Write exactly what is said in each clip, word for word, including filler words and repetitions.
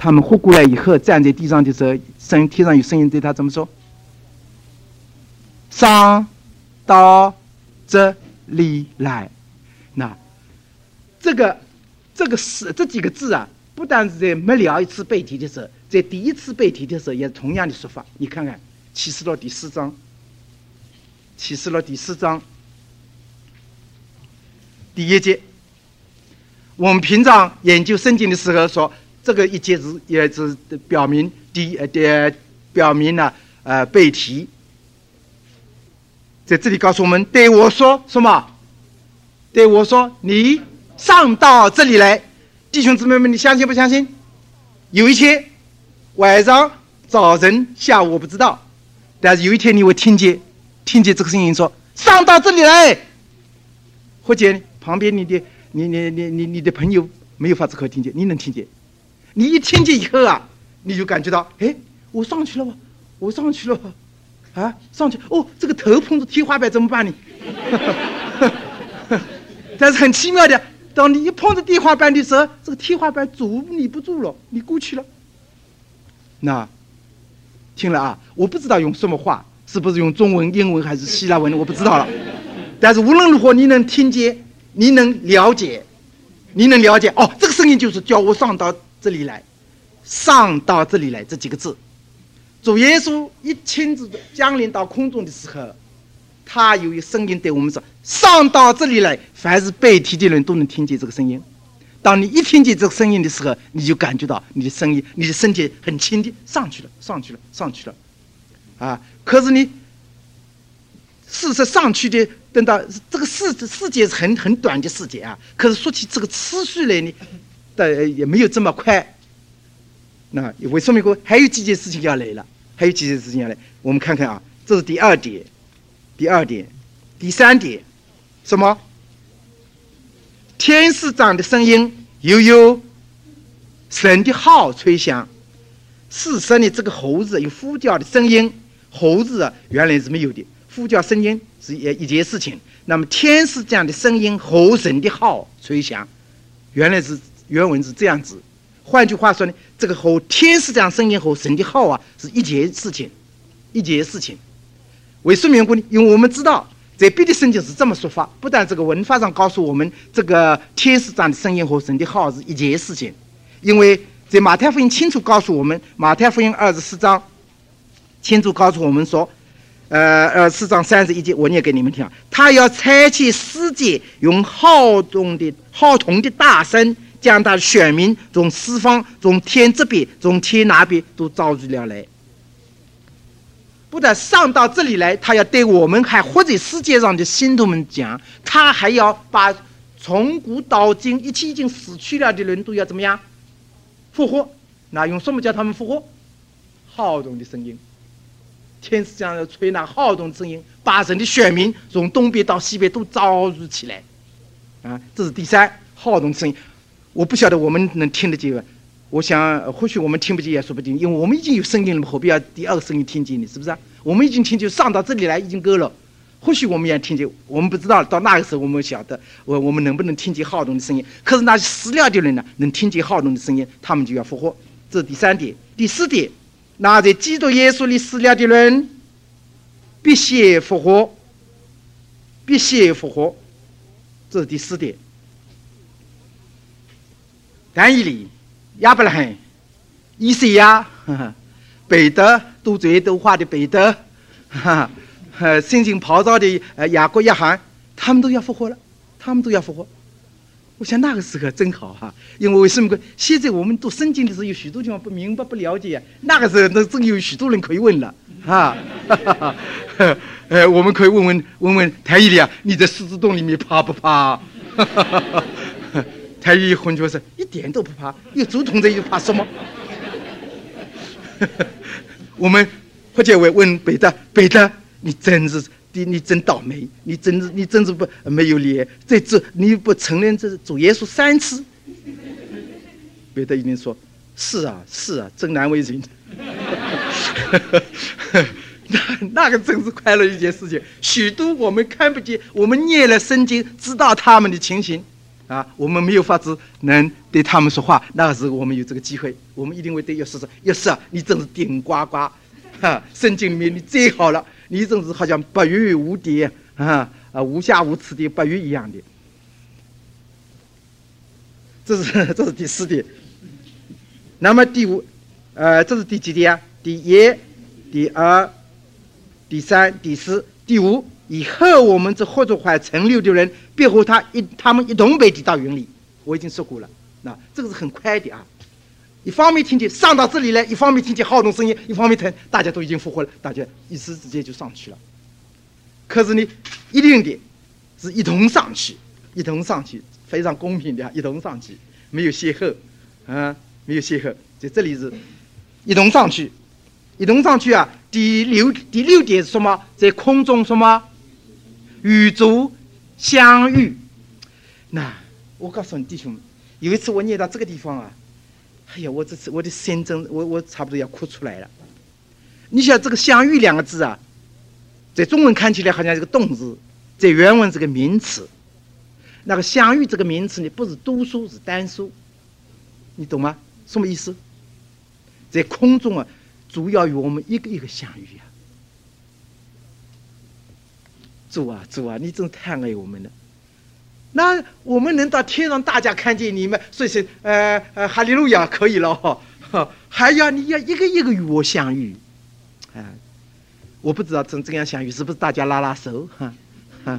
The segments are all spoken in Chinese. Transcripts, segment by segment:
他们活过来以后，站在地上的时候，声天上有声音对他怎么说？上到这里来。那这个这个是这几个字啊，不但是在没聊一次背题的时候，在第一次背题的时候也是同样的说法。你看看启示录第四章，启示录第四章第一节，我们平常研究圣经的时候说，这个一节是也是表明第呃表明了呃背题。在这里告诉我们，对我说什么？对我说，你上到这里来，弟兄姊妹们，你相信不相信？有一天晚上、早晨、下午我不知道，但是有一天你会听见，听见这个声音说：“上到这里来。”或者旁边你的、你、你、你、你、你的朋友没有法子可以听见，你能听见。你一听见以后啊，你就感觉到，哎，我上去了吧，我上去了吧。啊，上去哦，这个头碰着天花板怎么办呢？但是很奇妙的，当你一碰着天花板的时候，这个天花板阻你不住了，你过去了。那听了啊，我不知道用什么话，是不是用中文、英文还是希腊文，我不知道了。但是无论如何，你能听见，你能了解，你能了解哦，这个声音就是叫我上到这里来，上到这里来这几个字。主耶稣一亲自降临到空中的时候，他有一声音对我们说：“上到这里来。”凡是被提的人都能听见这个声音。当你一听见这个声音的时候，你就感觉到你的声音，你的身体很轻的上去了，上去了，上去了。啊！可是你事实上去的，等到这个世世界是很很短的世界啊。可是说起这个次序来呢，的也没有这么快。那为什么说还有几件事情要来了？还有几件事情要来，我们看看啊，这是第二点，第二点，第三点，什么？天使长的声音，又有神的号吹响。事实呢，这个猴子有呼叫的声音，猴子啊原来是没有的，呼叫声音是一一件事情。那么天使长的声音和神的号吹响，原来是原文是这样子。换句话说呢，这个和天使长声音和神的号啊是一件事情，一件事情。为什么缘故呢？因为我们知道，在别的圣经是这么说法，不但这个文法上告诉我们，这个天使长的声音和神的号是一件事情，因为在马太福音清楚告诉我们，马太福音二十四章清楚告诉我们说，呃，二十四章三十一节，我念给你们听啊，他要差遣使者，用号筒的号筒的大声，将他的选民从四方、从天这边、从天那边都召集了来。不但上到这里来，他要对我们还活在世界上的信徒们讲，他还要把从古到今一切已经死去了的人都要怎么样复活？那用什么叫他们复活？号筒的声音，天使将要吹那号筒的声音，把神的选民从东边到西边都召集起来。啊，这是第三号筒的声音。我不晓得我们能听得见，我想或许我们听不见也说不定，因为我们已经有声音了，何必要第二个声音听见呢？是不是啊？我们已经听见，上到这里来已经够了。或许我们也听见，我们不知道到那个时候我们晓得我我们能不能听见号筒的声音。可是那些死了的人呢，能听见号筒的声音，他们就要复活。这是第三点。第四点，那在基督耶稣里死了的人必先复活，必先复活。这是第四点。但以理、亚伯拉罕、以赛亚、彼得，都罪都化的彼得，哈哈，身经袍造的呃雅各、约翰，他们都要复活了，他们都要复活。我想那个时候真好哈，因为为什么？现在我们读圣经的时候有许多地方不明白、不了解，那个时候那真有许多人可以问了啊，呃，我们可以问问问问谭以理啊，你在狮子洞里面怕不怕？谭以理混就是一点都不怕，有主同志又怕什么？我们或者会问彼得，彼得，你真是你你真倒霉，你真是你真是不没有脸，这这你不承认这主耶稣三次？彼得一定说：是啊，是啊，真难为人。那那个真是快乐一件事情。许多我们看不见，我们念了圣经，知道他们的情形， 啊，我们没有法子能对他们说话，那个时候我们有这个机会，我们一定会对约瑟说：约瑟，你真是顶呱呱，哈，圣经里面你最好了，你真是好像白玉无敌啊啊，无瑕无疵的白玉一样的。这是这是第四点。那么第五，呃，这是第几点啊？第一、第二、第三、第四、第五。以后我们这合作还存留的人，必和他一他们一同被提到云里。我已经说过了，那这个是很快的啊。一方面听见上到这里来，一方面听见好动声音，一方面听大家都已经复活了，大家一时之间就上去了。可是呢，一定的是一同上去，一同上去，非常公平的，一同上去，没有邂逅，啊，没有邂逅，在这里是一同上去，一同上去啊。第六第六点是什么？在空中什么？与主相遇。那我告诉你弟兄，有一次我念到这个地方啊，哎呀，我这次我的心真，我我差不多要哭出来了。你想这个相遇两个字啊，在中文看起来好像是个动词，在原文是个名词。那个相遇这个名词呢，不是多数，是单数，你懂吗？什么意思？在空中啊，主要与我们一个一个相遇啊。主啊，主啊，你真太爱我们了。那我们能到天上，大家看见你们，所以是呃呃哈利路亚可以了哈、哦，还要你要一个一个与我相遇，啊、呃，我不知道这这样相遇是不是大家拉拉手哈哈。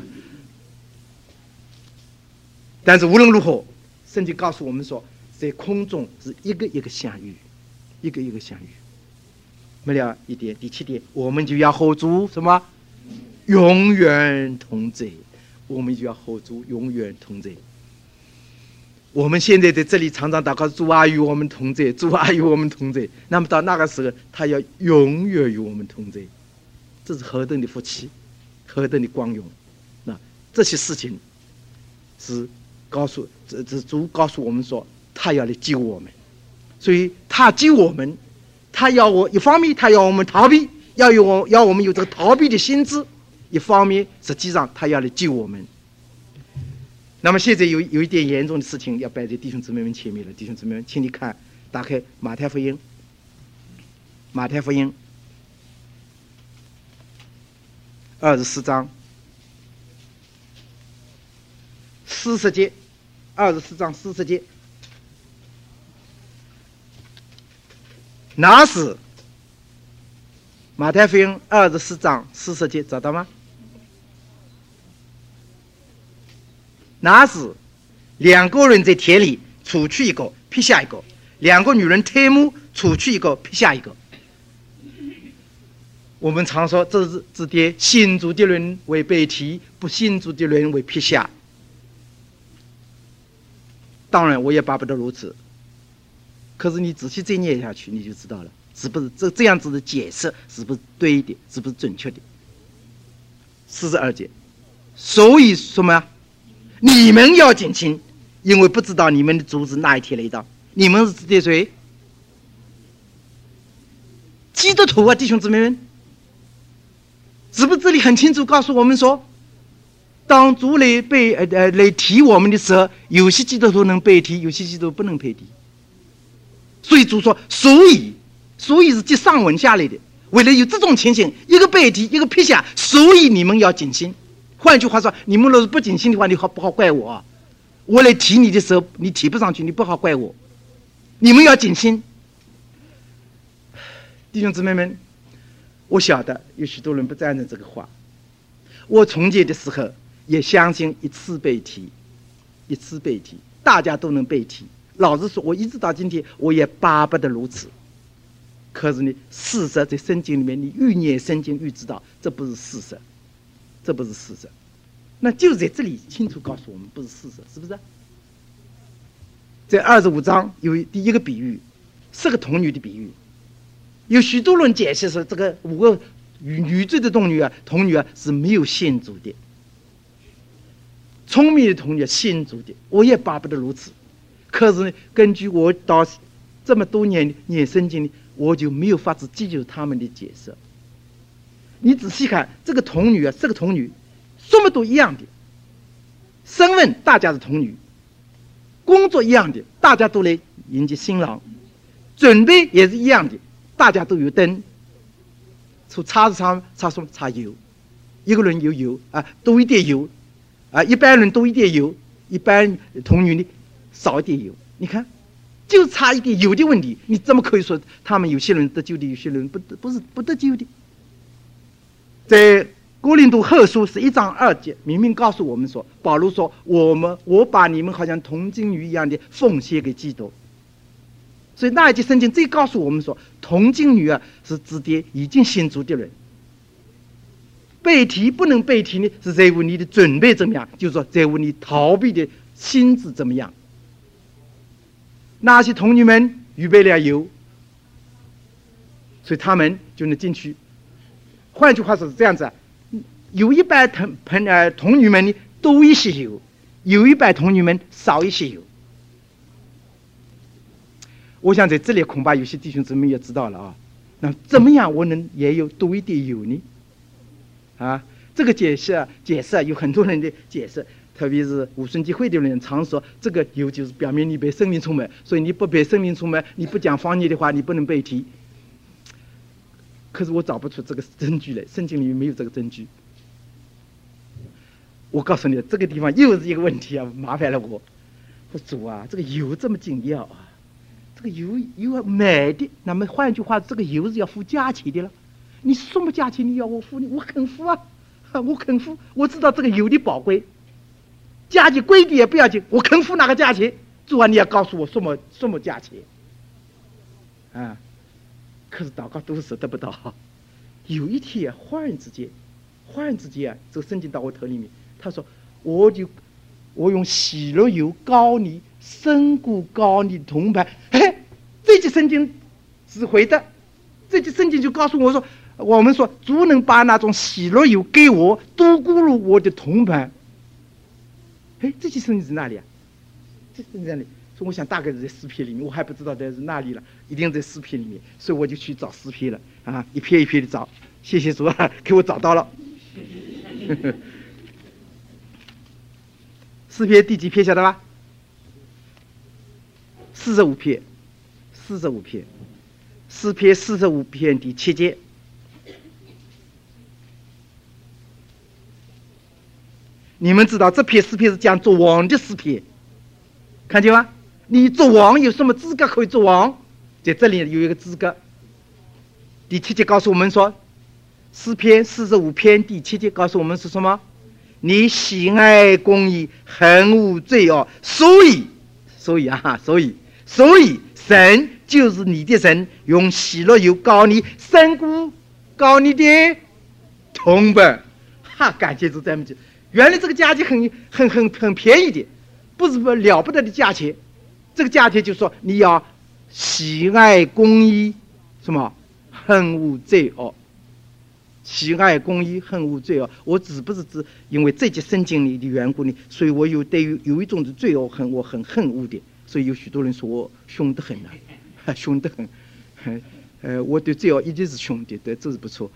但是无论如何，圣经告诉我们说，在空中是一个一个相遇，一个一个相遇。没了一点，第七点，我们就要和主什么？永远同在，我们就要和主永远同在。我们现在在这里常常祷告，主啊与我们同在，主啊与我们同在。那么到那个时候，他要永远与我们同在，这是何等的福气，何等的光荣！那这些事情是告诉这这主告诉我们说，他要来救我们，所以他救我们，他要我一方面他要我们逃避，要有我要我们有这个逃避的心智。一方面，实际上他要来救我们。那么现在有有一点严重的事情要摆在弟兄姊妹们前面了，弟兄姊妹们，请你看，打开马太福音，马太福音二十四章四十节，二十四章四十节，那时马太福音二十四章四十节，找到吗？那时，两个人在田里，出去一个，撇下一个；两个女人推磨，出去一个，撇下一个。我们常说，这是指的信主的人为背提，不信主的人为撇下。当然，我也巴不得如此。可是你仔细再念下去，你就知道了，是不是这这样子的解释是不是对的，是不是准确的？四十二节，所以什么呀？你们要谨慎，因为不知道你们的主是哪一天来到。你们是指的谁？基督徒啊，弟兄姊妹们，是不是这里很清楚告诉我们说，当主来被呃呃来提我们的时候，有些基督徒能被提，有些基督徒不能被提。所以主说，所以所以是接上文下来的。为了有这种情形，一个被提，一个撇下，所以你们要谨慎。换句话说，你们若是不谨慎的话，你好不好怪我啊？我来提你的时候，你提不上去，你不好怪我。你们要谨慎，弟兄姊妹们，我晓得有许多人不赞成这个话。我从前的时候也相信一次被提，一次被提，大家都能被提。老实说，我一直到今天，我也巴不得如此。可是呢，事实在圣经里面，你越念圣经越知道，这不是事实。这不是事实，那就在这里清楚告诉我们，不是事实，是不是？在二十五章有第一个比喻，是个童女的比喻。有许多人解释说，这个五个女罪的童女啊，童女啊是没有信主的，聪明的童女信主的。我也巴不得如此，可是呢，根据我到这么多年念圣经，我就没有法子记住他们的解释。你仔细看这个童女啊，这个童女，什么都一样的，身份大家是童女， 工作一样的，大家都来迎接新郎，准备也是一样的，大家都有灯。从叉子上插什么？插油，一个人有油啊，多一点油啊，一般人多一点油，一般童女呢少一点油。你看，就差一点油的问题，你怎么可以说他们有些人得救的，有些人不得不是不得救的？在哥林多后书是一章二节，明明告诉我们说，保罗说，我们我把你们好像铜金女一样的奉献给基督。所以那一节圣经最告诉我们说，铜金女啊是指的已经信主的人。背题不能背题呢，是在乎你的准备怎么样，就是说在乎你逃避的心智怎么样。那些童女们预备了油，所以他们就能进去。换句话说是这样子，有一半童朋呃童女们呢多一些油，有一半童女们少一些油。我想在这里恐怕有些弟兄姊妹也知道了啊，那怎么样我能也有多一点油呢？啊，这个解释啊解释啊有很多人的解释，特别是无神教会的人常说，这个油就是表明你被圣灵充满，所以你不被圣灵充满，你不讲方言的话，你不能被提。可是我找不出这个证据来，圣经里面没有这个证据。我告诉你，这个地方又是一个问题啊，麻烦了我。我说主啊，这个油这么紧要啊！这个油油要买的，那么换句话，这个油是要付价钱的了。你什么价钱你要我付呢？我肯付啊，我肯付。我知道这个油的宝贵，价钱贵点也不要紧，我肯付哪个价钱？主啊，你要告诉我什么什么价钱？啊！可是祷告都是得不到。有一天，忽然之间，忽然之间啊，这个圣经到我头里面，他说：“我就我用喜乐油膏你。”深谷高你铜牌，哎，这节圣经是回的，这节圣经就告诉我说，我们说主能把那种喜乐油给我，都咕入我的铜盘。哎，这节圣经是哪里啊？这圣经哪里？所以我想大概是在诗篇里面，我还不知道在是哪里了，一定在诗篇里面，所以我就去找诗篇了啊，一篇一篇的找。谢谢主啊，给我找到了。诗篇第几篇晓得吧？四十五篇，四十五篇，诗篇四十五篇第七节。你们知道这篇诗篇是讲做王的诗篇，看见吗？你做王有什么资格可以做王？在这里有一个资格。第七节告诉我们说，诗篇四十五篇第七节告诉我们是什么？你喜爱公义，恨恶罪恶，所以，所以啊，所以。所以神就是你的神，用喜乐油膏你，深谷膏你的铜本。哈，感谢主赞美主！原来这个价钱很很很很便宜的，不是不了不得的价钱。这个价钱就是说你要喜爱公义，什么恨恶罪恶。喜爱公义，恨恶罪恶。我只不是指因为这节圣经里的缘故呢，所以我有对于有一种的罪恶恨，我很恨恶的。所以有许多人说我凶得很啊，凶得很。呃，我对罪恶一直是凶的，对，这是不错。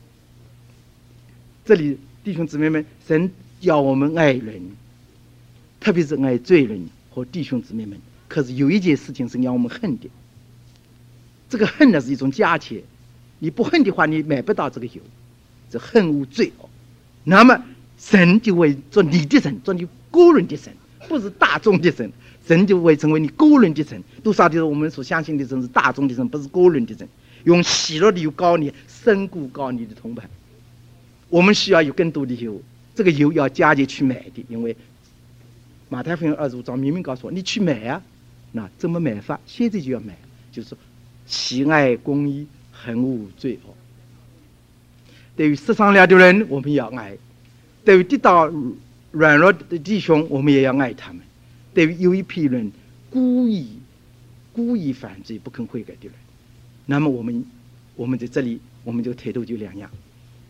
这里弟兄姊妹们，神要我们爱人，特别是爱罪人和弟兄姊妹们。可是有一件事情是要我们恨的，这个恨呢是一种价钱，你不恨的话，你买不到这个油，这恨恶罪恶。那么神就会做你的神，做你个人的神，不是大众的神。神就会成为你个人的神。多少的我们所相信的神是大众的神，不是个人的神。用喜乐的油膏你，深谷膏你的铜盘。我们需要有更多的油，这个油要加钱去买的，因为马太福音二十五章明明告诉我，你去买啊。那怎么买法？现在就要买，就是说喜爱公义，恨恶罪恶。对于世上了的人，我们也要爱；对于跌倒软弱的弟兄，我们也要爱他们。对于有一批人故意故意犯罪不肯悔改的人，那么我们我们在这里，我们这个态度就两样。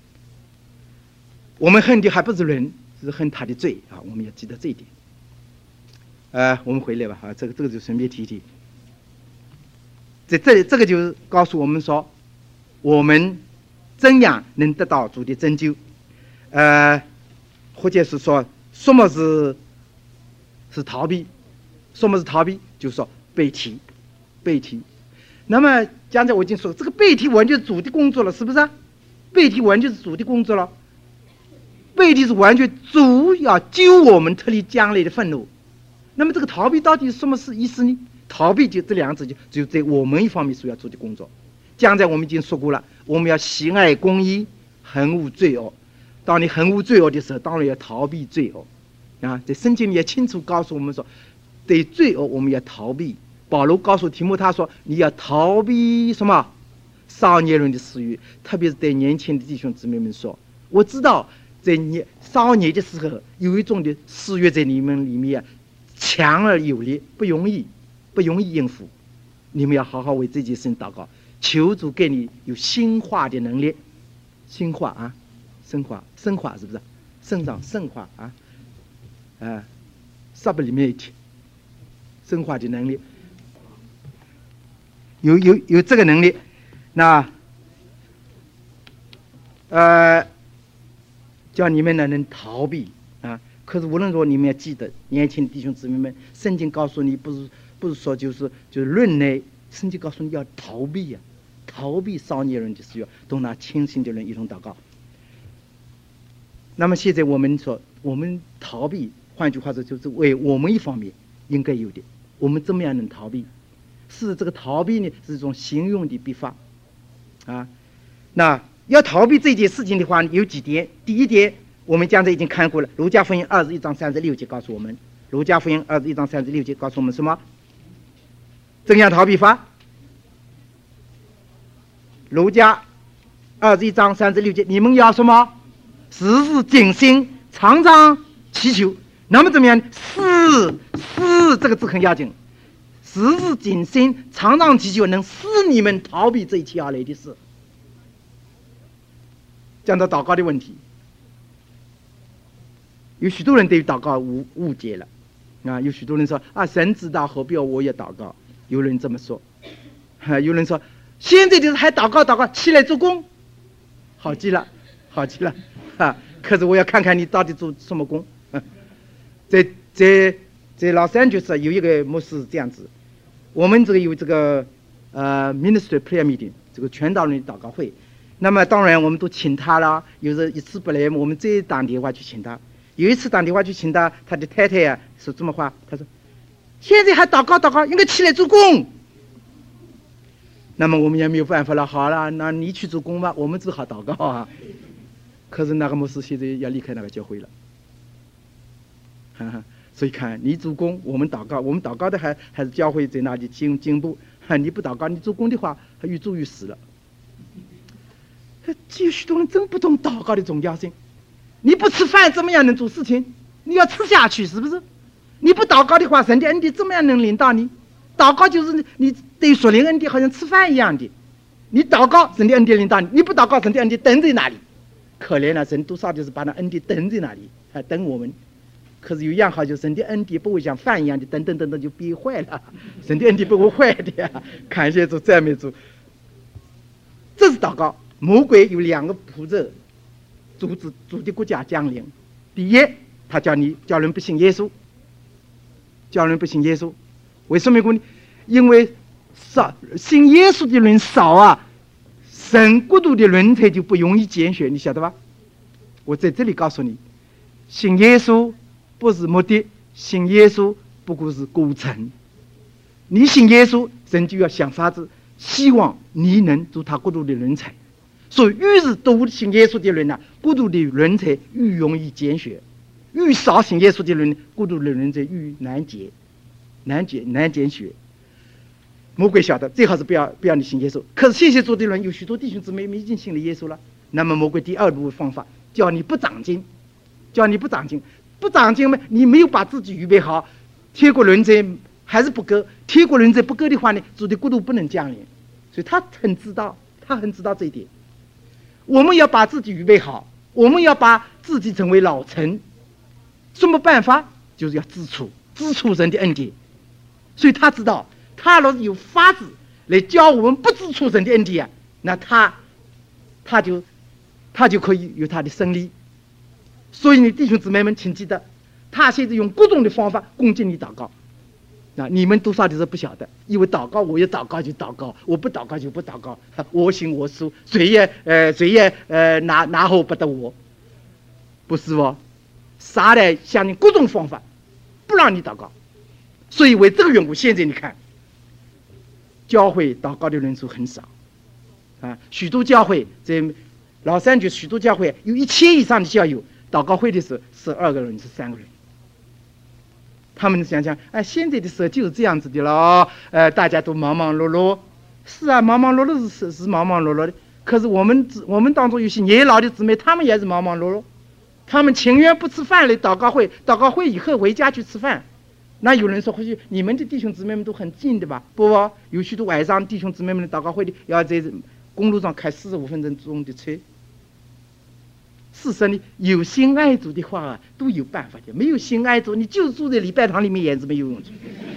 我们恨的还不是人，是恨他的罪啊！我们要记得这一点。呃，我们回来吧啊，这个这个就顺便提一提。在这里，这个就告诉我们说，我们怎样能得到主的拯救？呃，或者是说什么是是逃避， 什么是逃避？就是说背题，背题。那么刚才我已经说，这个背题完全是主的工作了，是不是？背题完全是主的工作了。背题是完全主要救我们脱离将来的愤怒。那么这个逃避到底是什么是意思呢？逃避就这两个字就只有在我们一方面所要做的工作。刚才我们已经说过了，我们要喜爱公义，恨恶罪恶。当你恨恶罪恶的时候，当然要逃避罪恶。啊，在圣经里也清楚告诉我们说，对罪恶我们要逃避。保罗告诉提摩太说，你要逃避什么？少年人的私欲，特别是对年轻的弟兄姊妹们说，我知道在年少年的时候有一种的私欲在你们里面强而有力，不容易不容易应付。你们要好好为这件事情祷告，求主给你有兴化的能力。兴化啊，升华升华是不是？生长升华啊，啊 sublimate 升华的能力，有有有这个能力。那呃叫你们呢能逃避啊。可是无论如何，你们要记得，年轻的弟兄姊妹们，圣经告诉你，不是不是说就是就是论内，圣经告诉你要逃避呀、啊，逃避少年人的私欲，同那清醒的人一同祷告。那么现在我们说，我们逃避，换句话说，就是为我们一方面应该有的，我们怎么样能逃避？是这个逃避呢，是一种行用的笔法啊。那要逃避这件事情的话，有几点。第一点，我们刚才已经看过了，《路加福音》二十一章三十六节告诉我们，《路加福音》二十一章三十六节告诉我们什么？怎样逃避法？路加二十一章三十六节，你们要什么？时时警醒，常常祈求。那么怎么样？是是这个字很要紧，时时警醒，常常祈求，能使你们逃避这一切而来的事。讲到祷告的问题，有许多人对于祷告误误解了啊！有许多人说啊，神知道，何必要我也祷告？有人这么说，啊、有人说现在就是还祷告祷告，起来做工，好极了，好极了啊！可是我要看看你到底做什么工。啊、在在在老三就是有一个牧师这样子，我们这个有这个呃 ministry prayer meeting 这个全道人祷告会。那么当然我们都请他了，有时一次不来，我们再打电话去请他。有一次打电话去请他，他的太太啊说这么话，他说现在还祷告祷告，应该起来做工。那么我们也没有办法了，好了，那你去做工吧，我们只好祷告啊。可是那个牧师现在要离开那个教会了，哈哈。所以看你做工，我们祷告，我们祷告的还还是教会在那里进进步。你不祷告，你做工的话，还越做越死了。有许多人真不懂祷告的重要性。你不吃饭怎么样能做事情？你要吃下去，是不是？你不祷告的话，神的恩典怎么样能领到你？祷告就是你对属灵恩典好像吃饭一样的，你祷告神的恩典领到你，你不祷告神的恩典等在那里。可怜了，神多少就是把那恩典等在那里，还等我们。可是有一样好，就是神的恩典不会像饭一样的等等等等就憋坏了，神的恩典不会坏的呀。感谢主，赞美主。这是祷告。魔鬼有两个步骤阻止主的国家降临。第一，他叫你叫人不信耶稣，叫人不信耶稣。为什么呢？因为少信耶稣的人少啊，神国度的人才就不容易拣选，你晓得吧？我在这里告诉你，信耶稣不是目的，信耶稣不过是过程。你信耶稣，神就要想法子，希望你能做他国度的人才。所以越是多信耶稣的人呢，国度的人才越容易拣选；越少信耶稣的人，国度的人才越难拣、难拣、难拣选。魔鬼晓得，最好是不要不要你信耶稣。可是谢谢主的人，有许多弟兄姊妹已经信了耶稣了。那么魔鬼第二步方法，叫你不长进，叫你不长进，不长进嘛，你没有把自己预备好，天国人才还是不够。天国人才不够的话呢，主的国度不能降临。所以他很知道，他很知道这一点。我们要把自己预备好，我们要把自己成为老成。什么办法？就是要自处，自处人的恩典。所以他知道，他若是有法子来教我们不自处人的恩典，那他他就他就可以有他的胜利。所以你弟兄姊妹们，请记得，他现在用各种的方法攻击你祷告， 啊，你们多少的时候不晓得，因为祷告，我要祷告就祷告，我不祷告就不祷告，我行我素，谁也呃谁也呃拿拿后不得我，不是哦，撒旦想你各种方法不让你祷告，所以为这个缘故，现在你看，教会祷告的人数很少，啊，许多教会在老三局，许多教会有一千以上的教友，祷告会的时候十二个人是三个人。他们想想，哎，现在的时候就是这样子的了，呃，大家都忙忙碌碌，是啊，忙忙碌碌是是忙忙碌碌的。可是我们我们当中有些年老的姊妹，他们也是忙忙碌碌，他们情愿不吃饭来祷告会，祷告会以后回家去吃饭。那有人说，或许你们的弟兄姊妹们都很近的吧？不，有许多晚上弟兄姊妹们的祷告会的，要在公路上开四十五分钟的车。事实呢，有心爱主的话啊，都有办法的；没有心爱主，你就住在礼拜堂里面也是没有用的，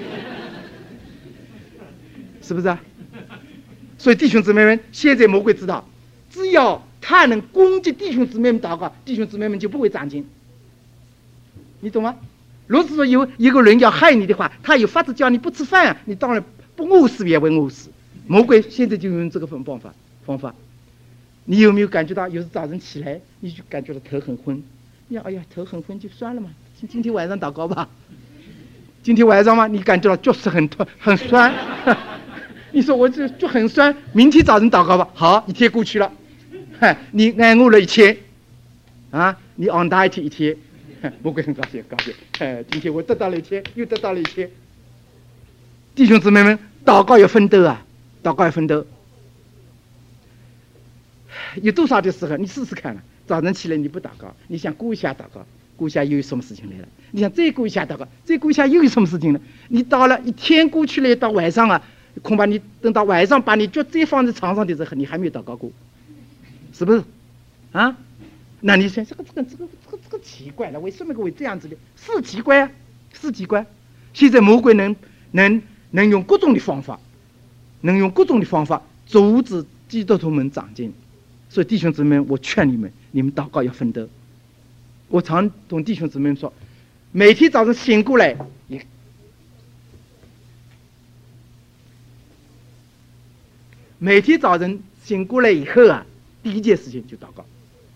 是不是啊？所以弟兄姊妹们，现在魔鬼知道，只要他能攻击弟兄姊妹们祷告，弟兄姊妹们就不会长进。你懂吗？如果说有一个人要害你的话，他有法子叫你不吃饭，你当然不饿死也会饿死。魔鬼现在就用这个方法方法。你有没有感觉到，有时早晨起来你就感觉到头很昏，你想哎呀头很昏就算了嘛，今今天晚上祷告吧。今天晚上嘛，你感觉到脚是很痛很酸，你说我这就很酸，明天早晨祷告吧。好，一天过去了，你挨饿了一天，啊，你昂大一天一天，魔鬼很高兴高兴，哎，今天我得到了一天，又得到了一天。弟兄姊妹们，祷告要奋斗啊，祷告要奋斗。有多少的时候，你试试看了，早晨起来你不祷告，你想过一下祷告，过一下又有什么事情来了？你想再过一下祷告，再过一下又有什么事情了？你到了一天过去了，到晚上啊，恐怕你等到晚上把你脚再放在床上的时候，你还没有祷告过，是不是？啊？那你想这个这个这个这个这个奇怪了，为什么会这样子的？是奇怪啊，是奇怪。现在魔鬼能能能用各种的方法，能用各种的方法阻止基督徒们长进。所以弟兄姊妹，我劝你们，你们祷告要奋斗。我常同弟兄姊妹说，每天早上醒过来，你每天早晨醒过来以后啊，第一件事情就祷告。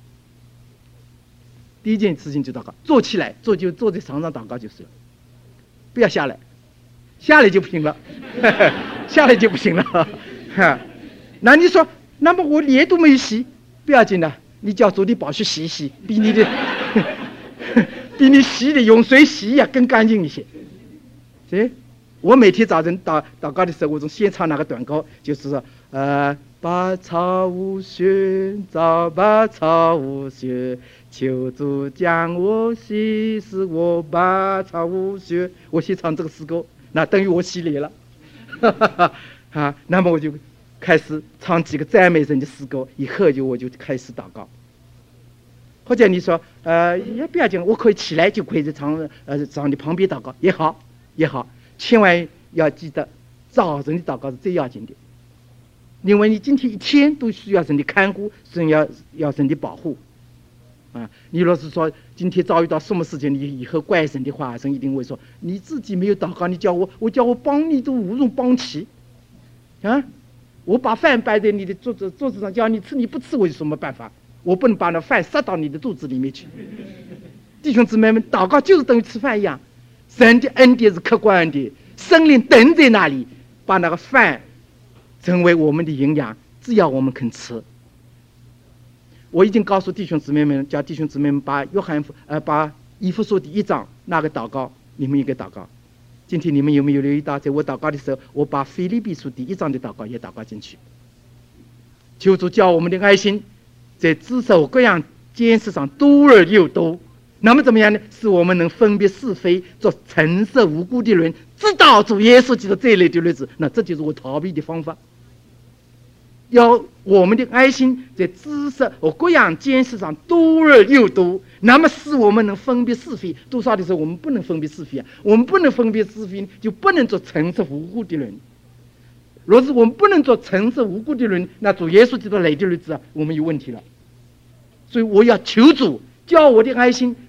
第一件事情就祷告，坐起来，坐就坐在床上祷告就是了，不要下来，下来就不行了，下来就不行了。哈，那你说？那么我脸都没有洗，不要紧的，你叫主的宝去洗一洗，比你的比你洗的用水洗呀更干净一些。对，我每天早晨祷祷告的时候，我总先唱那个短歌，就是说，呃，百草无血，早百草无血，求主将我洗，使我百草无血。我先唱这个诗歌，那等于我洗脸了。啊，那么我就开始唱几个赞美神的诗歌，以后就我就开始祷告。或者你说，呃，也不要紧，我可以起来就可以在床呃床的旁边祷告也好，也好，千万要记得早晨的祷告是最要紧的，因为你今天一天都需要神的看顾，神要要神的保护。啊，你若是说今天遭遇到什么事情，你以后怪神的话，神一定会说你自己没有祷告，你叫我我叫我帮你都无从帮起，啊。我把饭摆在你的桌子桌子上，叫你吃，你不吃，我有什么办法？我不能把那饭塞到你的肚子里面去。弟兄姊妹们，祷告就是等于吃饭一样，神的恩典是客观的，圣灵等在那里，把那个饭成为我们的营养，只要我们肯吃。我已经告诉弟兄姊妹们，叫弟兄姊妹们把约翰呃把以弗所第一章那个祷告，你们应该祷告。今天你们有没有留意到，在我祷告的时候，我把腓立比书第一章的祷告也祷告进去。求主叫我们的爱心在知识各样见识上多而又多，那么怎么样呢？使我们能分别是非，做诚实无辜的人，知道主耶稣基督这一类的日子。那这就是我逃避的方法。要我们的爱心在知识和各样见识上多而又多，那么使我们能分别是非。多少的时候我们不能分别是非啊，我们不能分别是非，就不能做诚实无辜的人。若是我们不能做诚实无辜的人，那主耶稣基督来的日子啊，我们有问题了。所以我要求主叫我的爱心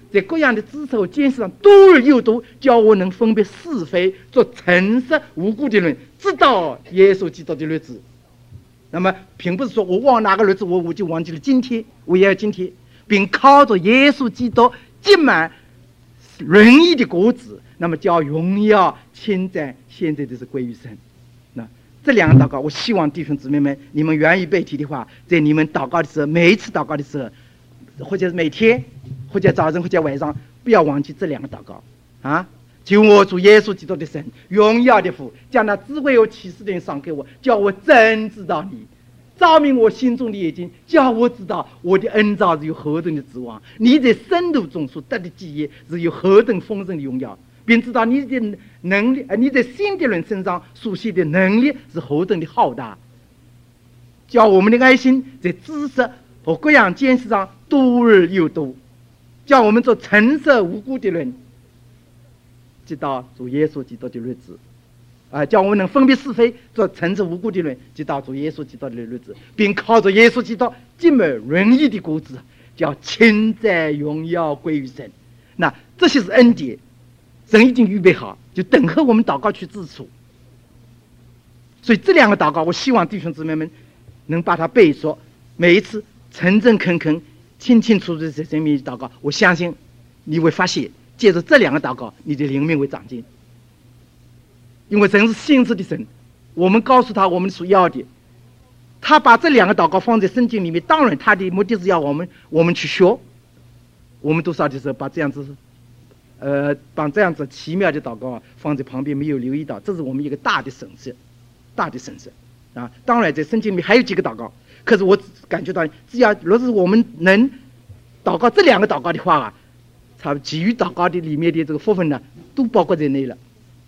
在各样的知识和见识上多而又多，叫我能分别是非，做诚实无辜的人，直到耶稣基督的日子。那么并不是说我忘哪个日子，我我就忘记了今天，我也要今天，并靠着耶稣基督结满仁义的果子，那么叫荣耀称赞现在的是归于神。那这两个祷告，我希望弟兄姊妹们，你们愿意背题的话，在你们祷告的时候，每一次祷告的时候，或者是每天，或者早晨，或者晚上，不要忘记这两个祷告啊！求我主耶稣基督的神，荣耀的父，将那智慧和启示的人赏给我，叫我真知道你，照明我心中的眼睛，叫我知道我的恩召是有何等的指望，你在深度中所得的基业是有何等丰盛的荣耀，并知道你的能力，你在新的人身上所显的能力是何等的浩大，叫我们的爱心在知识和各样见识上多而又多，叫我们做诚实无辜的人，直到主耶稣基督的日子，啊，叫我们能分别是非，做诚实无辜的人，直到主耶稣基督的日子，并靠着耶稣基督结满仁义的果子，叫称赞荣耀归于神。那这些是恩典，神已经预备好，就等候我们祷告去自处。所以这两个祷告，我希望弟兄姊妹们能把它背熟，每一次诚诚恳恳、清清楚楚的在神面前祷告，我相信你会发现，借着这两个祷告，你的灵命会长进。因为神是信实的神，我们告诉他我们所要的，他把这两个祷告放在圣经里面，当然他的目的是要我们我们去学。我们多少的时候把这样子，呃，把这样子奇妙的祷告啊放在旁边，没有留意到，这是我们一个大的损失，大的损失啊！当然在圣经里面还有几个祷告，可是我感觉到，只要若是我们能祷告这两个祷告的话啊，他其余祷告的里面的这个福分呢，都包括在内了。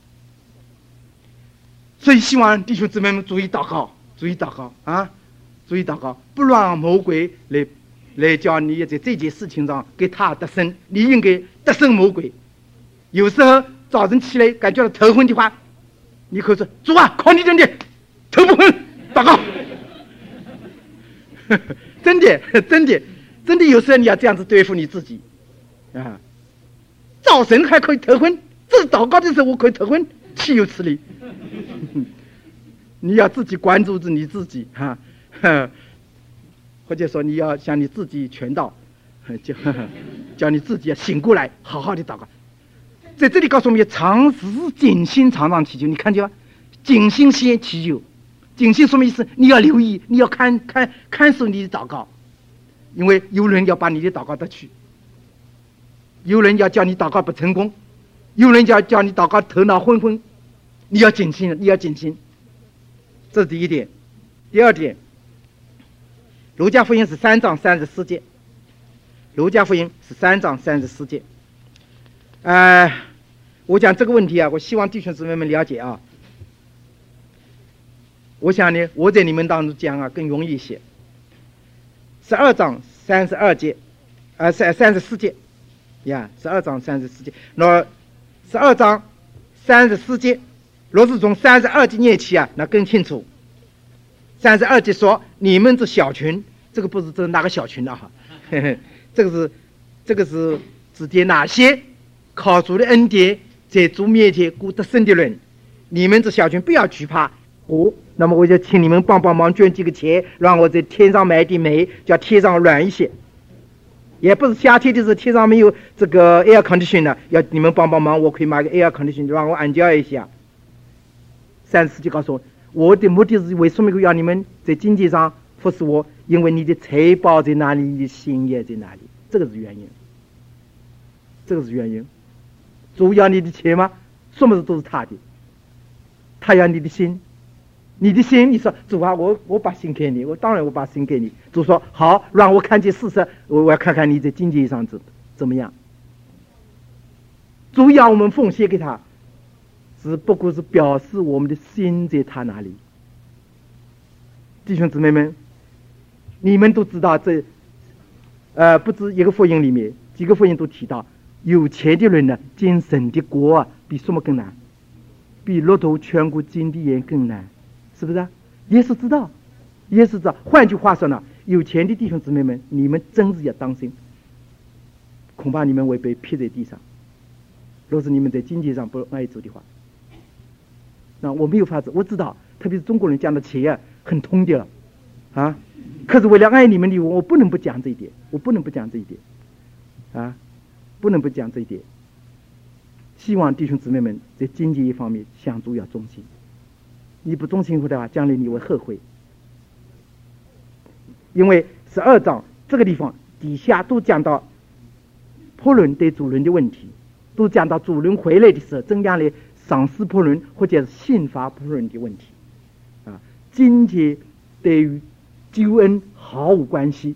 所以希望弟兄姊妹们注意祷告，注意祷告啊，注意祷告，不让魔鬼来来叫你在这件事情上给他得胜，你应该得胜魔鬼。有时候早晨起来感觉到头昏的话，你可以说主啊，靠你真的头不昏，祷告。真的真的真的，有时候你要这样子对付你自己啊。早晨还可以头昏，这是祷告的时候我可以头昏，岂有此理！你要自己关注着你自己哈、啊，或者说你要向你自己劝导，叫叫你自己醒过来，好好的祷告。在这里告诉我们，常时谨心，常常祈求。你看见吗？谨心先祈求，谨心什么意思？你要留意，你要看看看守你的祷告，因为有人要把你的祷告得去，有人要叫你祷告不成功，有人要叫你祷告头脑昏昏。你要谨心，你要谨心，这是第一点。第二点，路加福音是三章三十四节，路加福音是三章三十四节。呃，我讲这个问题啊，我希望弟兄姊妹们了解啊。我想呢，我在你们当中讲啊更容易一些。十二章三十二节，呃，三三十四节，呀，十二章三十四节。那十二章三十四节。若是从三十二节念起啊，那更清楚。三十二节说：“你们这小群，这个不是这哪个小群了、啊、哈，呵呵，这个是这个是指的哪些靠主的恩典在主面前过得胜的人？你们这小群不要惧怕我，那么我就请你们帮帮忙捐几个钱，让我在天上买点煤，叫天上软一些。也不是夏天的时候天上没有这个 air condition 呢，要你们帮帮忙，我可以买个 air condition 让我安静一下。”三十节告诉我，我的目的是为什么要你们在经济上服侍我？因为你的财宝在哪里，你的心也在哪里，这个是原因。这个是原因。主要你的钱吗？什么事都是他的，他要你的心，你的心，你说主啊，我我把心给你，我当然我把心给你。主说好，让我看见事实，我我要看看你在经济上怎怎么样。主要我们奉献给他。只不过是表示我们的心在他那里。弟兄姊妹们，你们都知道这，呃，不止一个福音里面，几个福音都提到，有钱的人呢，进神的国啊，比什么更难？比骆驼穿过金的眼更难，是不是啊？耶稣知道，耶稣知道。换句话说呢，有钱的弟兄姊妹们，你们真是要当心。 恐怕你们会被劈在地上。若是你们在经济上不爱主的话，那我没有法子。我知道，特别是中国人讲的钱啊，很通的了啊。可是为了爱你们的，我不能不讲这一点，我不能不讲这一点啊，不能不讲这一点。希望弟兄姊妹们在经济一方面想主要忠心。你不忠心的话，将来你会后悔。因为十二章这个地方底下都讲到仆人对主人的问题，都讲到主人回来的时候怎样来赏识仆人或者是刑罚仆人的问题啊。经济对于救恩毫无关系，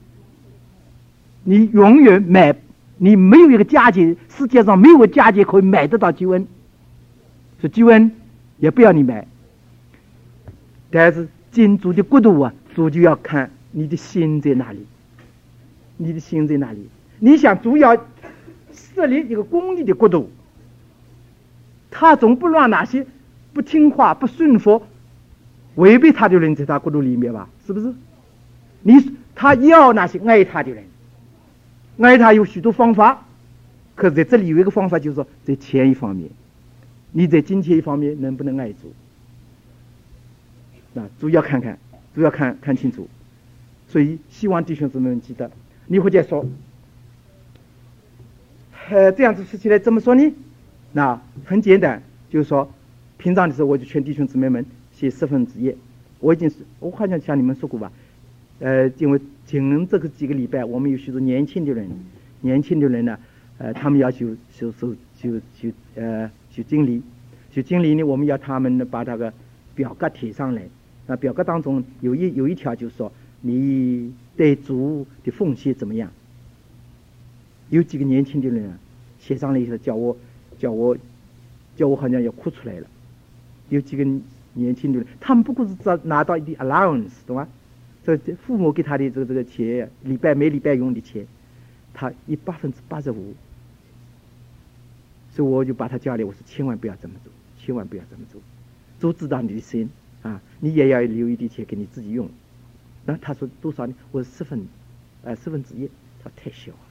你永远买，你没有一个价钱，世界上没有个价钱可以买得到救恩，所以救恩也不要你买。但是进主的国度啊，主就要看你的心在哪里，你的心在哪里。你想主要设立一个公义的国度，他总不让那些不听话不顺服违背他的人在他国度里面吧，是不是？你他要那些爱他的人，爱他有许多方法，可是在这里有一个方法，就是说在钱一方面，你在金钱一方面能不能爱主，那主要看看，主要看看清楚。所以希望弟兄姊妹们记得。你会再说呃，这样子说起来怎么说呢？那很简单，就是说平常的时候我就劝弟兄姊妹们写四分之一。我已经是我好像向你们说过吧，呃，因为近这个几个礼拜我们有许多年轻的人，年轻的人呢，呃，他们要求修修修修呃修经理，修经理呢，我们要他们呢把那个表格贴上来。那表格当中有一有一条就是说你对主的奉献怎么样？有几个年轻的人啊，写上来以后叫我叫我叫我好像要哭出来了。有几个年轻的人，他们不过是拿到一点 allowance， 懂吗？这父母给他的这个这个钱，礼拜每礼拜用的钱，他一百分之八十五。所以我就把他叫来，我说千万不要这么做，千万不要这么做。都知道你的心啊，你也要留一点钱给你自己用。然后他说多少呢？我说四分，呃四分之一。他说太小了。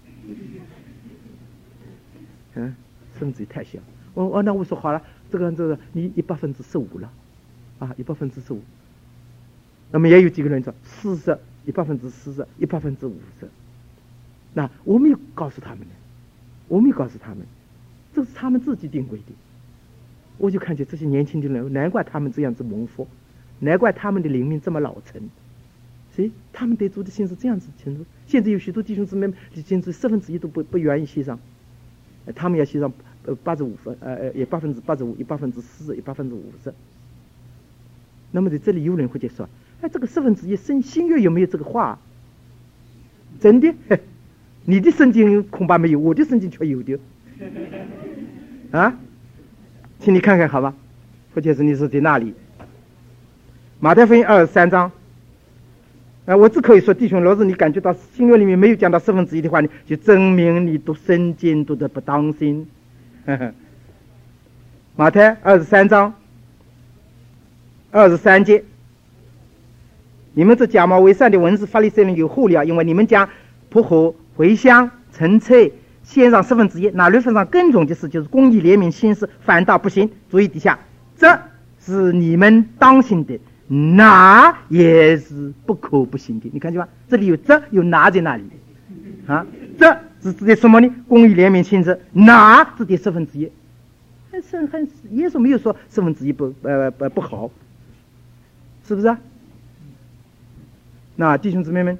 嗯，四分之一太小。我哦，那我说好了，这个这个你一百分之十五了，啊，一百分之十五。那么也有几个人说四十，一百分之四十，一百分之五十。那我没有告诉他们的，我没有告诉他们，这是他们自己定规的。我就看见这些年轻的人，难怪他们这样子蒙福，难怪他们的灵命这么老成。所以他们对主的心是这样子清楚。现在有许多弟兄姊妹，甚至四分之一都不不愿意献上，他们要献上呃八十五分，呃呃也百分之八十五，一百分之四十，一百分之五十。那么在这里有人会就说，哎，这个四分之一新新约有没有这个话？真的，你的圣经恐怕没有，我的圣经却有的。啊，请你看看好吧，或者是你是在哪里？马太福音二十三章。啊，我只可以说，弟兄，若是你感觉到新约里面没有讲到四分之一的话呢，就证明你读圣经读得不当心。呵呵马太二十三章二十三节，你们这假冒为善的文士法利赛人有祸了，因为你们将薄荷、茴香、陈翠献上四分之一，那律法上更重的事就是公义、怜悯、信实，反倒不行。注意底下，这是你们当行的。那也是不可不行的，你看见吧？这里有这有拿在那里啊，这是指的什么呢？公义、怜悯、信实，拿指的四分之一。很很，耶稣没有说四分之一不呃不不好，是不是啊？那弟兄姊妹们，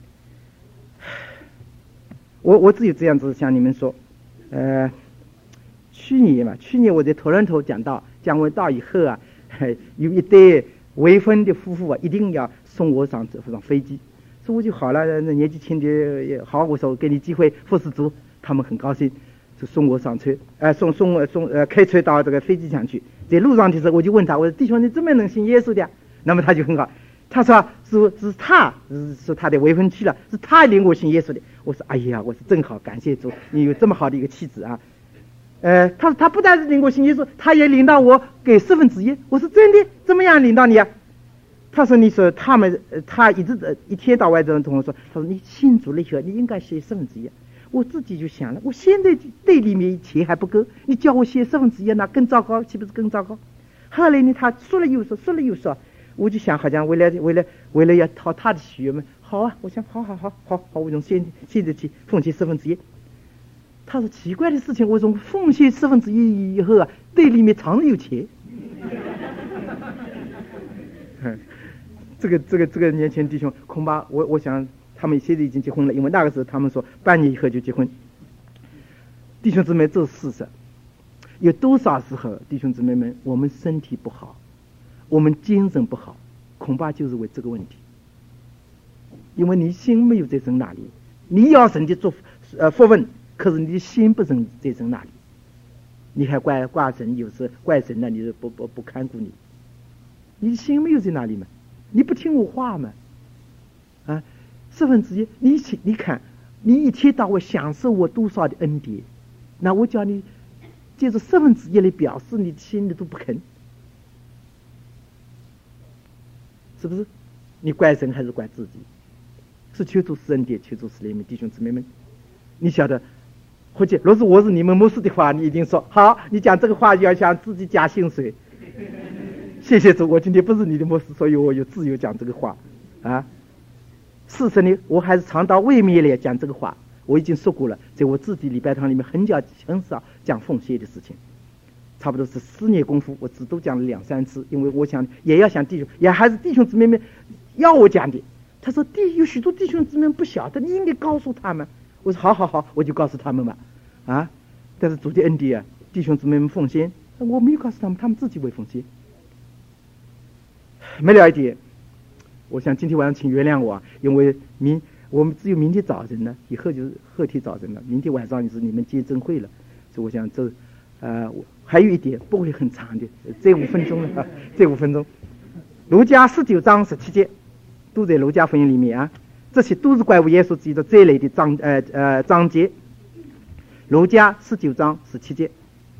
我我只有这样子向你们说，呃，去年嘛，去年我在头人头讲到讲完道以后啊，有一对未婚的夫妇啊，一定要送我上上飞机，所以我就好了，那年纪轻的也好，我说给你机会服侍主，他们很高兴，就送我上车，呃，送送送呃开车到这个飞机上去。在路上的时候，我就问他，我说弟兄，你怎么能信耶稣的？那么他就很好，他说是是他是是他的未婚妻了，是他领我信耶稣的。我说哎呀，我说真好，感谢主，你有这么好的一个妻子啊。呃，他说他不但是领我信耶稣，他也领到我给四分之一。我说真的，怎么样领到你啊？他说你说他们，呃、他一直一天到晚这样跟我说，他说你信主了以后，你应该写四分之一。 我自己就想了，我现在队里面钱还不够，你叫我写四分之一，那更糟糕，岂不是更糟糕？后来呢，他说了又说，说了又说，我就想，好像为了为了为了要讨他的喜悦嘛，好啊，我想好好好好好，我从现现在起奉献四分之一。他说奇怪的事情，我从奉献四分之一以后啊，队里面常有钱。这个这个这个年轻弟兄，恐怕我我想他们现在已经结婚了，因为那个时候他们说半年以后就结婚。弟兄姊妹，这是事实。有多少时候，弟兄姊妹们，我们身体不好，我们精神不好，恐怕就是为这个问题。因为你心没有在神那里，你要神的做呃福分，可是你的心不神在神那里，你还怪怪神，有时怪神呢，你不不不看顾你，你的心没有在那里嘛？你不听我话嘛？啊，四分之一，你你看，你一天到晚享受我多少的恩典，那我叫你借着四分之一来表示你的心，你都不肯，是不是？你怪神还是怪自己？是求主施恩典，求主施怜悯，弟兄姊妹们，你晓得？或者，若是我是你们牧师的话，你一定说好，你讲这个话要向自己加薪水。谢谢主，我今天不是你的牧师，所以我有自由讲这个话啊。事实呢，我还是常到外面来讲这个话。我已经说过了，在我自己礼拜堂里面很少很少讲奉献的事情，差不多是四年功夫，我只都讲了两三次，因为我想也要想弟兄，也还是弟兄姊妹们要我讲的。他说弟有许多弟兄姊妹不晓得，你应该告诉他们。我说好好好，我就告诉他们嘛，啊！但是主的恩典啊，弟兄姊妹们奉献，我没有告诉他们，他们自己会奉献。没了一点，我想今天晚上请原谅我啊，因为明我们只有明天早晨呢，以后就是后天早晨了，明天晚上就是你们见证会了，所以我想这呃还有一点不会很长的，这五分钟了，这五分钟，路加十九章十七节，都在路加福音里面啊。这些都是关于耶稣基督这一类的章呃呃章节。路加十九章十七节，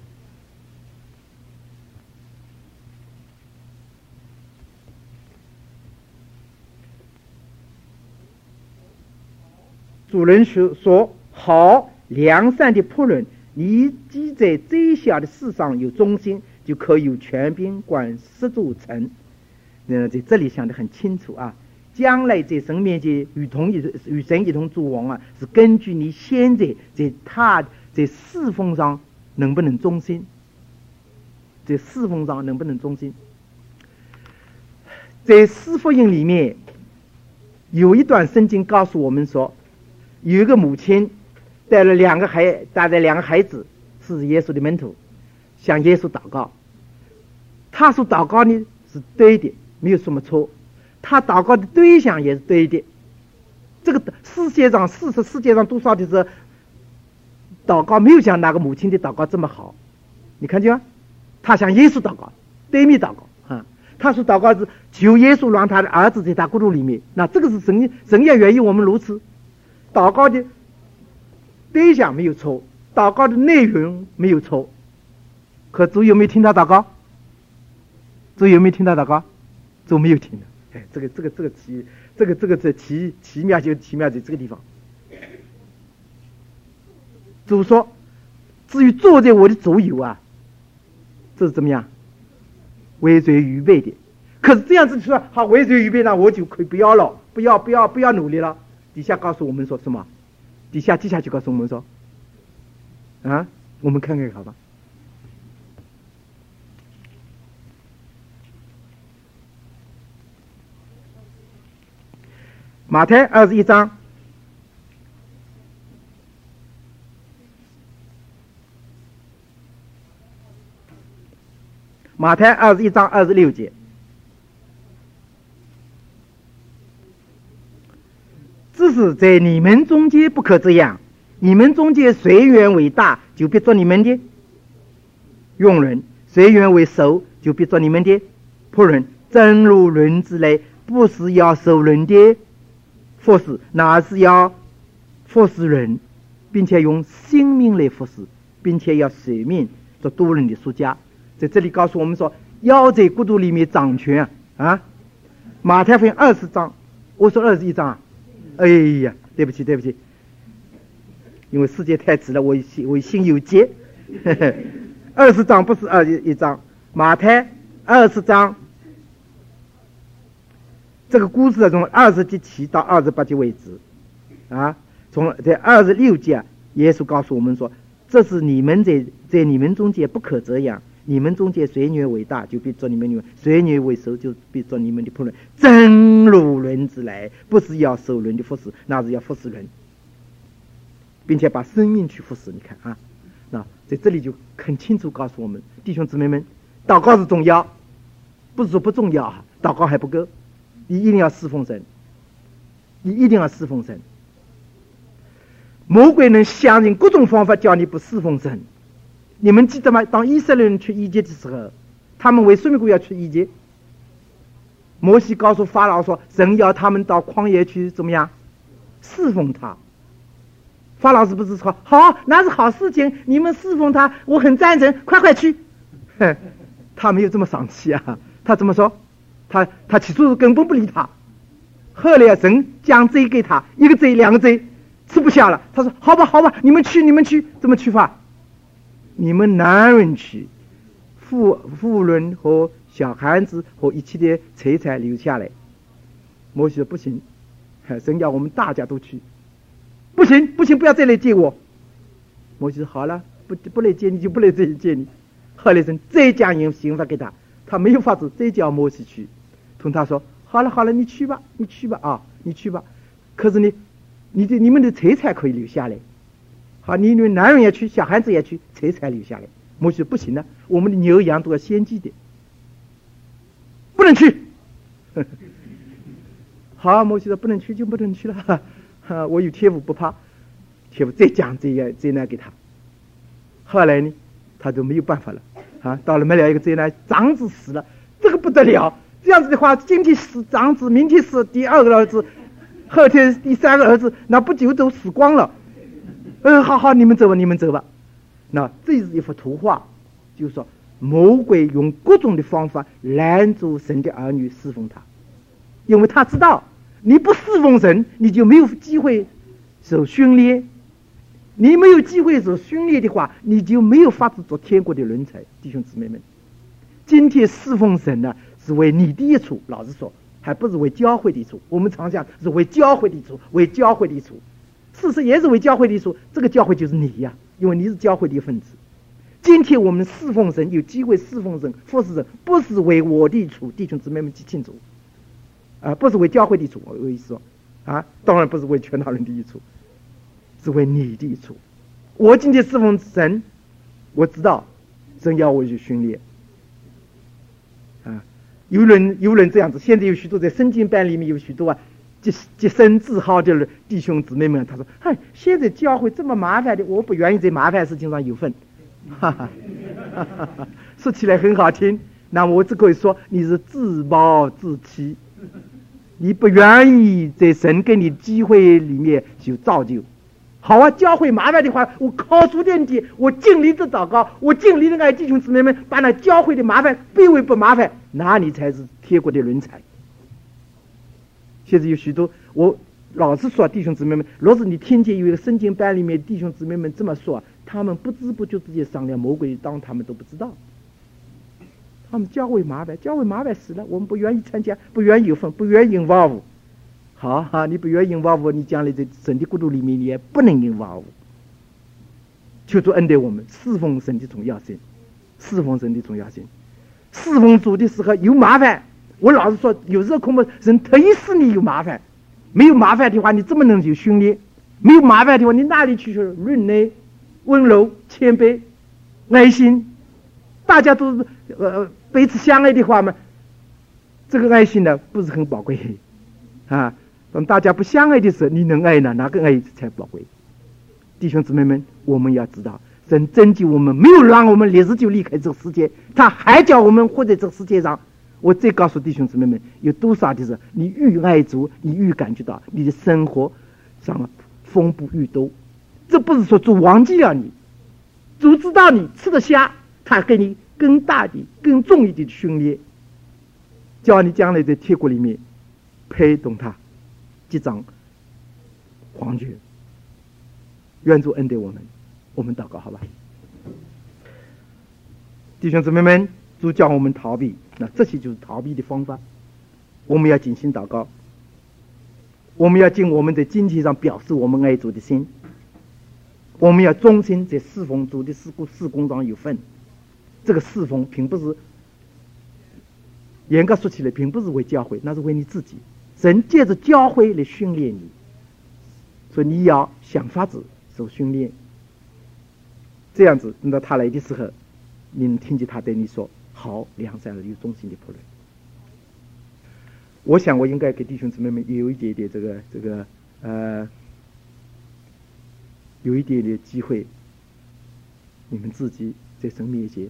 主人说说好良善的仆人，你既在最小的事上有忠心，就可以有权柄管十座城。呃，在这里想得很清楚啊。将来在神面前与同一与神一同作王啊，是根据你现在在他在侍奉上能不能忠心，在侍奉上能不能忠心。在四福音里面有一段圣经告诉我们说，有一个母亲带了两个孩带着两个孩子，是耶稣的门徒，向耶稣祷告。他所祷告呢是对的，没有什么错。他祷告的对象也是对的。这个世界上事实世界上多少的是祷告没有像那个母亲的祷告这么好，你看见吗？他向耶稣祷告，对面祷告啊。他说祷告是求耶稣让他的儿子在他国度里面，那这个是神神也愿意我们如此。祷告的对象没有错，祷告的内容没有错，可主有没有听他祷告？主有没有听他祷告？主没有听的。哎，这个这个这个奇，这个这个这奇奇妙就奇妙在这个地方。主说，至于坐在我的左右啊，这是怎么样？为谁预备的？可是这样子说，好，为谁预备呢？我就可以不要了，不要不要不要努力了。底下告诉我们说什么？底下接下去告诉我们说，啊，我们看看好吧。马太二十一章，马太二十一章二十六节，只是在你们中间不可这样，你们中间谁愿为大，就必做你们的用人；谁愿为首，就必做你们的仆人。正如人之类，不是要受人的服侍，那是要服侍人，并且用性命来服侍，并且要舍命做多人的属家。在这里告诉我们说，要在国度里面掌权啊！马太福音二十章，我说二十一章啊！哎呀，对不起对不起， 因为世界太直了，我心我心有结。二十章不是二一章，马太二十章，这个故事从二十节起到二十八节为止，啊，从在二十六节，耶稣告诉我们说，这是你们在在你们中间不可这样。你们中间谁女为大，就必做你们女；谁女为首，就必做你们的仆人。真如人之来，不是要受人的服侍，那是要服侍人，并且把生命去服侍。你看啊，那在这里就很清楚告诉我们，弟兄姊妹们，祷告是重要，不是说不重要啊，祷告还不够，你一定要侍奉神，你一定要侍奉神。魔鬼能想尽各种方法叫你不侍奉神。你们记得吗？当以色列人去异界的时候，他们为什么要去异界？摩西告诉法老说，神要他们到旷野去怎么样侍奉他。法老是不是说好，那是好事情，你们侍奉他，我很赞成，快快去。他没有这么丧气啊，他怎么说？他他起初根本不理他，后来神将罪给他，一个罪两个罪吃不下了，他说好吧好吧，你们去你们去，怎么去法？你们男人去，妇妇人和小孩子和一切的财产留下来。摩西说不行，神要我们大家都去，不行不行，不要再来接我。摩西说好了，不不来接你就不来这里接你。后来神再讲一刑罚给他，他没有法子，再叫摩西去，同他说好了好了，你去吧你去吧啊，你去吧。可是你你的你们的财产可以留下来。好，你们男人也去，小孩子也去，财产留下来。摩西说不行了，我们的牛羊都要献祭的，不能去。好，摩西说不能去就不能去了，哈哈，我有天赋不怕。天赋再讲这个灾难给他，后来呢，他就没有办法了啊。到了末了一个灾难，长子死了，这个不得了。这样子的话，今天死长子，明天死第二个儿子，后天第三个儿子，那不久都死光了。嗯，好好，你们走吧，你们走吧。那这是一幅图画，就是说魔鬼用各种的方法拦住神的儿女侍奉他，因为他知道你不侍奉神，你就没有机会受训练，你没有机会受训练的话，你就没有法子做天国的人才。弟兄姊妹们，今天侍奉神呢，是为你的益处，老实说，还不是为教会的益处。我们常讲是为教会的益处，为教会的益处。事实也是为教会的说，这个教会就是你呀，因为你是教会的一份子。今天我们侍奉神，有机会侍奉神、服侍神，不是为我的处，弟兄姊妹们记清楚，啊，不是为教会的处，我意思说，啊，当然不是为全他人的益处，是为你的益处。我今天侍奉神，我知道神要我去训练，啊，有人有人这样子，现在有许多在圣经班里面有许多啊。洁洁身自好的弟兄姊妹们，他说：“嗨，现在教会这么麻烦的，我不愿意在麻烦事情上有份。”哈哈，说起来很好听，那么我只可以说你是自暴自弃，你不愿意在神给你机会里面就造就。好啊，教会麻烦的话，我靠主点的，我尽力的祷告，我尽力的爱弟兄姊妹们，把那教会的麻烦变为不麻烦，那你才是天国的人才。现在有许多，我老实说，弟兄姊妹们，若是你听见有一个圣经班里面弟兄姊妹们这么说，他们不知不觉之间商量魔鬼当他们都不知道。他们教会麻烦，教会麻烦死了，我们不愿意参加，不愿意有份，不愿意 involve。好哈，你不愿意 involve，你将来在神的国度里面你也不能 involve。求主恩待我们，侍奉神的重要性，侍奉神的重要性，侍奉主的时候有麻烦。我老是说，有时候恐怕人特意使你有麻烦，没有麻烦的话，你怎么能有训练？没有麻烦的话，你哪里去说忍耐、温柔、谦卑、爱心？大家都是呃彼此相爱的话嘛，这个爱心呢不是很宝贵啊。当大家不相爱的时候，你能爱呢？哪个爱才宝贵？弟兄姊妹们，我们要知道，神拯救我们，没有让我们立时就离开这个世界，他还叫我们活在这个世界上。我再告诉弟兄姊妹们，有多少的是你愈爱主，你愈感觉到你的生活上丰富愈多。这不是说主忘记了你，主知道你吃得下，他给你更大的、更重一点的训练，叫你将来在天国里面陪同他击掌黄泉。 愿主恩待我们。我们祷告好吧。弟兄姊妹们，主叫我们逃避，那这些就是逃避的方法。我们要尽心祷告，我们要尽我们在经济上表示我们爱主的心，我们要忠心在侍奉主的事工事工上有份。这个侍奉并不是严格说起来，并不是为教会，那是为你自己。神借着教会来训练你，所以你要想法子受训练，这样子等到他来的时候，你能听见他对你说：“好，良善而又忠心的仆人。”我想我应该给弟兄姊妹们也有一点点这个这个呃，有一点点机会，你们自己在神面前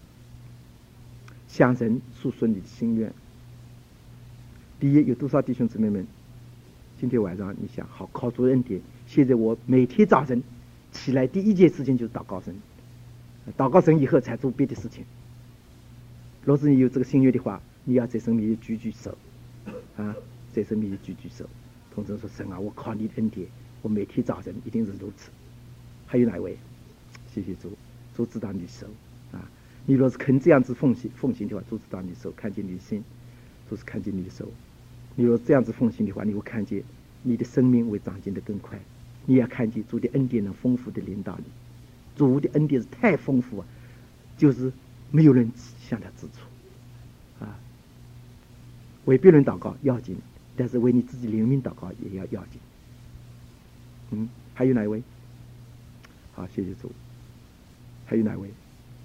向神诉说你的心愿。第一，有多少弟兄姊妹们今天晚上你想好靠主恩典，现在我每天早晨起来第一件事情就是祷告神，祷告神以后才做别的事情。若是你有这个心愿的话，你要在神面前举举手啊，在神面前举举手，同时说：“神啊，我靠你的恩典，我每天早晨一定是如此。”还有哪位？谢谢主，主知道你的手啊！你若是肯这样子奉献奉献的话，主知道你的手，看见你的心，主是看见你的手。你若这样子奉献的话，你会看见你的生命会长进得更快。你要看见主的恩典能丰富的领导你，主的恩典是太丰富啊，就是没有人向他指出啊。为别人祷告要紧，但是为你自己灵命祷告也要要紧。嗯，还有哪一位？好，谢谢主。还有哪一位？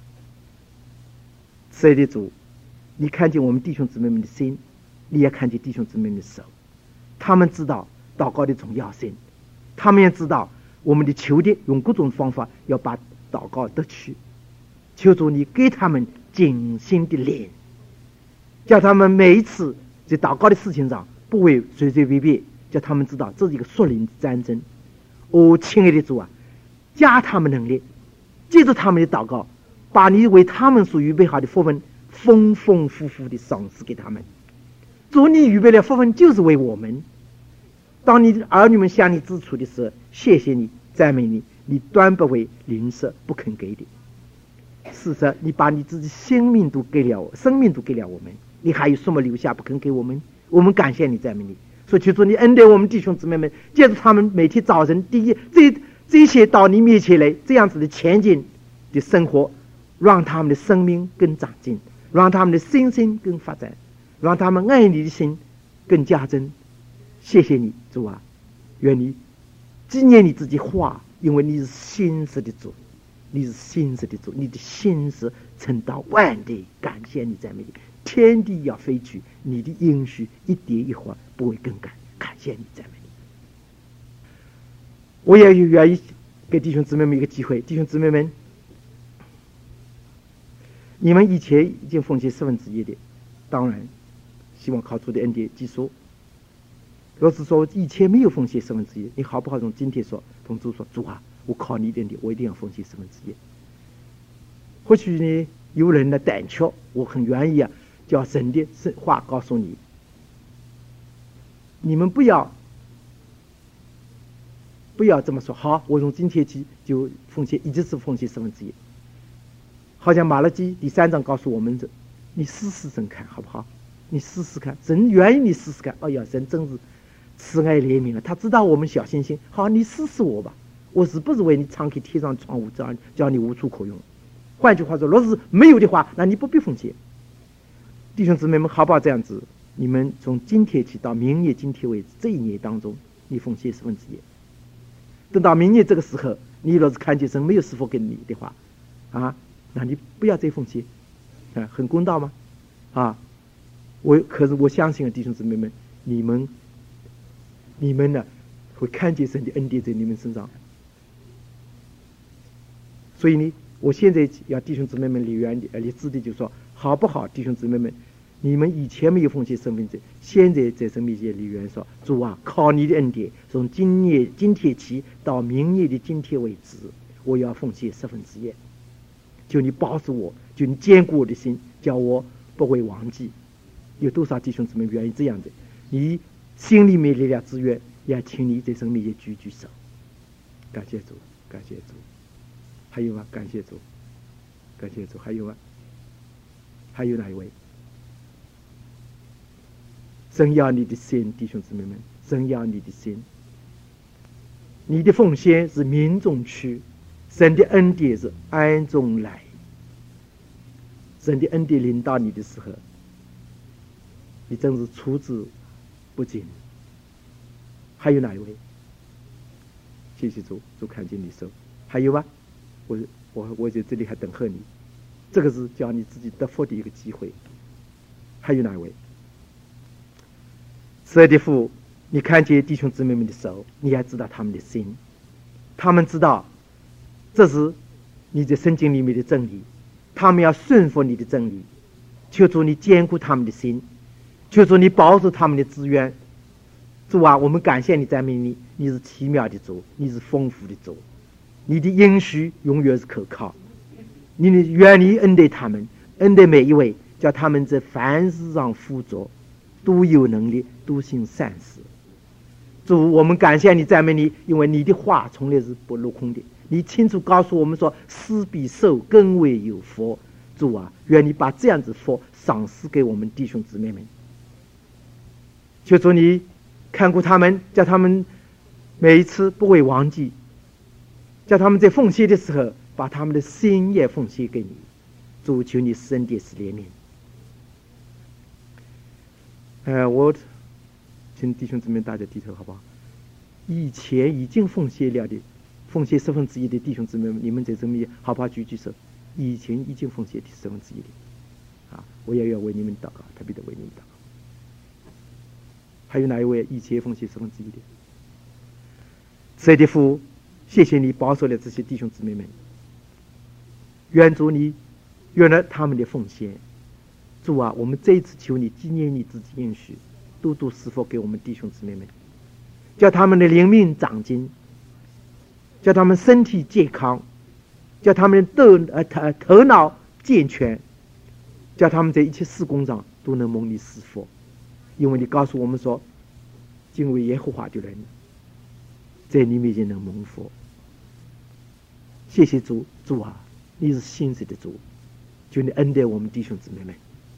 慈爱的主，你看见我们弟兄姊妹们的心，你也看见弟兄姊妹们的手，他们知道祷告的重要性，他们也知道我们的求的用各种方法要把祷告得去。求主你给他们精心的灵，叫他们每一次在祷告的事情上不会随随便便，叫他们知道这是一个属灵的战争。哦，亲爱的主啊，加他们能力，借着他们的祷告，把你为他们所预备好的福分丰丰富富的赏赐给他们。主，你预备的福分就是为我们。当你的儿女们向你支出的时候，谢谢你，赞美你，你端不为吝啬不肯给的。事实，你把你自己生命都给了我，生命都给了我们，你还有什么留下不肯给我们？我们感谢你，赞美你。所以求主你恩待我们弟兄姊妹们，借着他们每天早晨第一这这些到你面前来这样子的前进的生活，让他们的生命更长进，让他们的心性更发展，让他们爱你的心更加增。谢谢你，主啊，愿你纪念你自己话，因为你是信实的主，你是信实的主，你的信实撑到万代。感谢你，赞美你。天地要飞去，你的应许一点一划不会更改。感谢你，赞美你。我也愿意给弟兄姊妹们一个机会，弟兄姊妹们，你们以前已经奉献四分之一的，当然希望靠主的恩典继续。若是说以前没有奉献四分之一，你好不好从今天说，同主说：“主啊，我靠你的恩典，我一定要奉献四分之一。”或许呢，有人的胆怯，我很愿意啊，叫神的话告诉你，你们不要不要这么说。好，我从今天起就奉献，一直是奉献四分之一。好像马拉基第三章告诉我们的，你试试神看好不好？你试试看，神愿意你试试看。哎呀，神真是慈爱怜悯了，他知道我们小心心。好，你试试我吧，我是不是为你敞开天上窗户，叫叫你无处可用？换句话说，若是没有的话，那你不必奉献。弟兄姊妹们，好不好这样子？你们从今天起到明年今天为止，这一年当中，你奉献四分之一。等到明年这个时候，你若是看见神没有赐福给你的话，啊，那你不要再奉献，啊，很公道吗？啊，我可是我相信啊，弟兄姊妹们，你们，你们呢，会看见神的恩典在你们身上。所以呢，我现在要弟兄姊妹们立愿的、立志的，就说好不好？弟兄姊妹们，你们以前没有奉献身份证，现在在神面前立愿说：主啊，靠你的恩典，从今年今天起到明年的今天为止，我要奉献十分之一。求你保守我，求你坚固我的心，叫我不会忘记。有多少弟兄姊妹愿意这样的？你心里面立了志愿，也请你在神面前举举手。感谢主。 感谢主。还有吗？感谢主，感谢主。还有吗？还有哪一位？神要你的心，弟兄姊妹们，神要你的心。你的奉献是民中去，神的恩典是暗中来。神的恩典临到你的时候，你真是出之不尽。还有哪一位？谢谢主，主看见你手。还有吗？我我我在这里还等候你。这个是叫你自己得福的一个机会。还有哪一位？十二的父，你看见弟兄姊妹们的手，你也知道他们的心，他们知道这是你在圣经里面的真理，他们要顺服你的真理。求主你坚固他们的心，求主你保守他们的资源。主啊，我们感谢你，赞美你，你是奇妙的主，你是丰富的主，你的应许永远是可靠。你的愿你恩待他们，恩待每一位，叫他们在凡事上附着，都有能力，都行善事。主，我们感谢你，赞美你，因为你的话从来是不落空的。你清楚告诉我们说，施比受更为有福。主啊，愿你把这样子福赏赐给我们弟兄姊妹们。求主你看顾他们，叫他们每一次不会忘记，叫他们在奉献的时候把他们的心也奉献给你。主，求你施恩典施怜悯。呃，我请弟兄姊妹大家低头好不好？以前已经奉献了的，奉献十分之一的弟兄姊妹们，你们在这里好不好举举手？以前已经奉献的十分之一的，啊，我也要为你们祷告，特别的为你们祷告。还有哪一位以前奉献十分之一的？神的父，谢谢你保守了这些弟兄姊妹们，愿主你悦纳他们的奉献。主啊，我们这一次求你纪念你自己应许，多多施福给我们弟兄姊妹们，叫他们的灵命长进，叫他们身体健康，叫他们的呃头头脑健全，叫他们在一切事工上都能蒙你施福。因为你告诉我们说，敬畏耶和华的人在你面前能蒙福。谢谢主，主啊，你是信实的主，求你恩待我们弟兄姊妹们。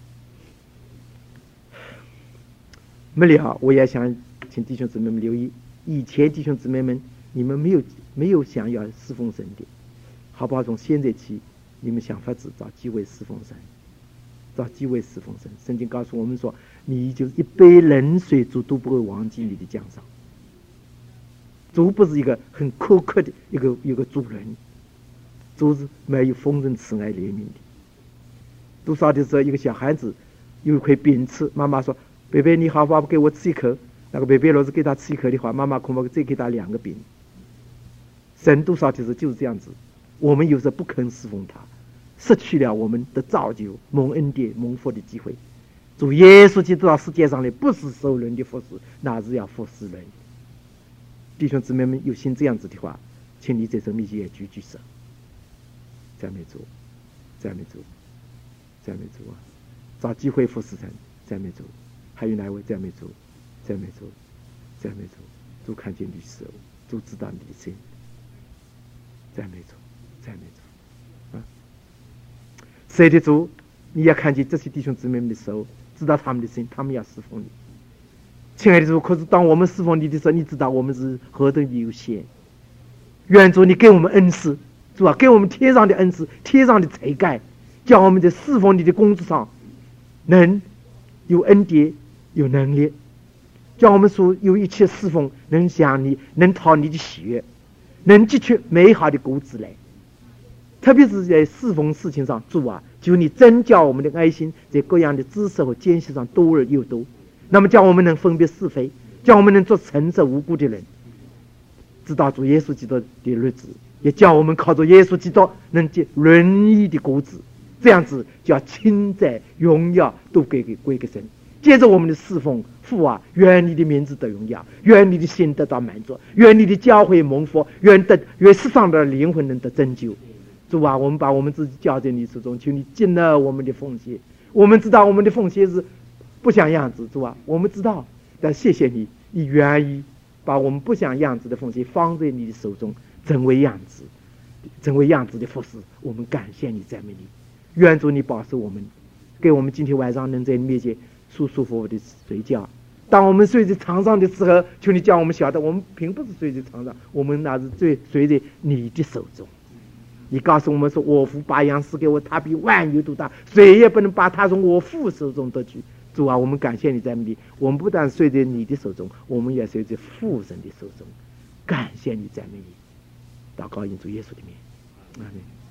没了，我也想请弟兄姊妹们留意，以前弟兄姊妹们，你们没有没有想要侍奉神的，好不好？从现在起，你们想法子找机会侍奉神，找机会侍奉神。圣经告诉我们说，你就一杯冷水，主都不会忘记你的奖赏。主不是一个很苛刻的一个一个主人，主是没有丰盛慈爱怜悯的。多少的时候，一个小孩子有一块饼吃，妈妈说：“贝贝，你好不好给我吃一口？”那个贝贝若是给他吃一口的话，妈妈恐怕再给他两个饼。神多少的时候就是这样子，我们有时候不肯侍奉他，失去了我们的造就、蒙恩典、蒙福的机会。主耶稣基督到世界上来，不是受人的服侍，那是要服侍人。弟兄姊妹们，有心这样子的话，请你在这面前也举举手。赞美主，赞美主，赞美主啊！找机会服侍神，赞美主。还有哪位？赞美主，赞美主，赞美主。主看见你的手，主知道你的心。赞美主，赞美主。啊！谁的主？你要看见这些弟兄姊妹们的手，知道他们的心，他们要侍奉你。亲爱的主，可是当我们侍奉你的时候，你知道我们是何等的有限。愿主你给我们恩赐，主啊，给我们天上的恩赐，天上的才干，叫我们在侍奉你的工作上能有恩典，有能力，叫我们所有一切侍奉能想你，能讨你的喜悦，能结出美好的果子来。特别是在侍奉事情上，主啊，求你增加我们的爱心，在各样的知识和见识上多而又多。那么叫我们能分别是非，叫我们能做诚实无辜的人，知道主耶稣基督的日子，也叫我们靠着耶稣基督能结仁义的果子。这样子叫称赞荣耀都归给归给神。接着我们的侍奉，父啊，愿你的名字得荣耀，愿你的心得到满足，愿你的教会蒙福，愿得愿世上的灵魂能得拯救。主啊，我们把我们自己交在你手中，求你接纳我们的奉献。我们知道我们的奉献是不像样子，主啊，我们知道，但谢谢你，你愿意把我们不像样子的奉献放在你的手中， 成为样子，成为样子的服侍。我们感谢你，赞美你，愿主你保守我们，给我们今天晚上能在你面前舒舒服服的睡觉。当我们睡在床上的时候，求你叫我们晓得，我们并不是睡在床上，我们那是睡睡在你的手中。你告诉我们说，我父把羊赐给我，他比万有都大，谁也不能把他从我父手中得去。主啊，我们感谢你，赞美你。我们不但睡在你的手中，我们也睡在父神的手中。感谢你，赞美你。祷告，因主耶稣的名，阿门。